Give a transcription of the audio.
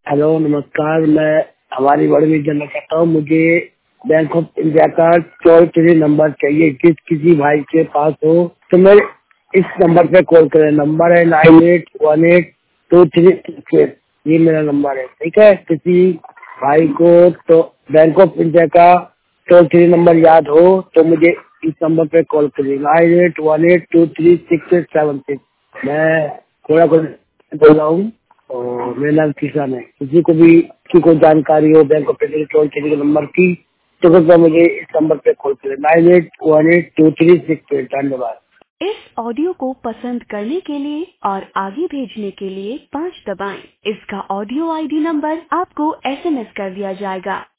Hello नमस्कार। मैं हमारी बड़ी जानना चाहता हूँ। मुझे बैंक ऑफ इंडिया का टोल फ्री नंबर चाहिए। किसी भाई के पास हो तो मैं इस नंबर पे कॉल करें। नंबर है 98182368। ये मेरा नंबर है। ठीक है, किसी भाई को तो बैंक ऑफ इंडिया का टोल फ्री नंबर याद हो तो मुझे इस नंबर पे कॉल करिए 9818236876। मैं थोड़ा कुछ बोल रहा हूँ और मेरा नाम किसान है। किसी को भी की कोई जानकारी हो bank of India toll free number की तो कृपया मुझे इस नंबर पे कॉल करें 98182368। धन्यवाद। इस ऑडियो को पसंद करने के लिए और आगे भेजने के लिए 5 दबाएं। इसका ऑडियो आईडी नंबर आपको एसएमएस कर दिया जाएगा।